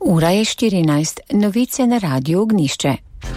Ura je 14, novice na Radiu Ognjišče.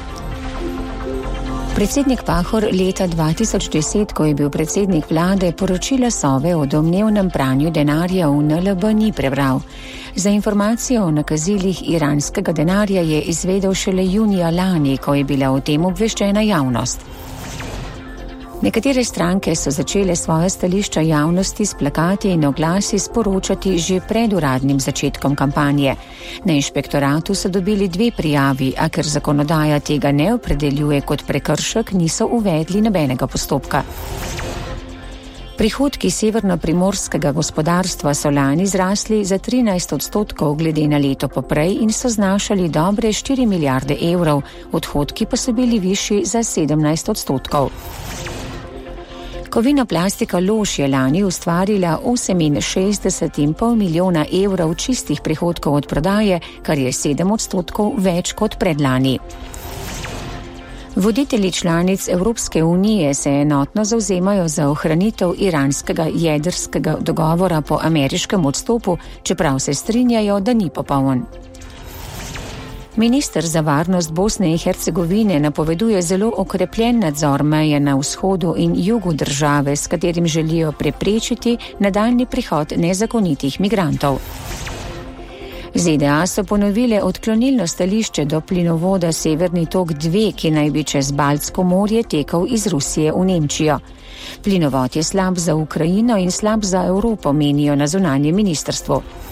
Predsednik Pahor leta 2010, ko je bil predsednik vlade, poročila Sove o domnevnem pranju denarja v NLB ni prebral. Za informacijo o nakazilih iranskega denarja je izvedel šele junija lani, ko je bila o tem obveščena javnost. Nekatere stranke so začele svoje stališča javnosti s plakati in oglasi sporočati že pred uradnim začetkom kampanje. Na inšpektoratu so dobili 2 prijavi, a ker zakonodaja tega ne opredeljuje kot prekršek, niso uvedli nobenega postopka. Prihodki severnoprimorskega gospodarstva so lani zrasli za 13% glede na leto poprej in so znašali dobre 4 milijarde evrov, odhodki pa so bili višji za 17%. Kovinoplastika Lož je lani ustvarila 68,5 milijona evrov čistih prihodkov od prodaje, kar je 7% več kot predlani. Voditelji članic Evropske unije se enotno zavzemajo za ohranitev iranskega jedrskega dogovora po ameriškem odstopu, čeprav se strinjajo, da ni popoln. Minister za varnost Bosne in Hercegovine napoveduje zelo okrepljen nadzor meje na vzhodu in jugu države, s katerim želijo preprečiti nadaljnji prihod nezakonitih migrantov. ZDA so ponovile odklonilno stališče do plinovoda Severni tok 2, ki naj bi čez Baltsko morje tekel iz Rusije v Nemčijo. Plinovod je slab za Ukrajino in slab za Evropo, menijo na zunanjem ministrstvu.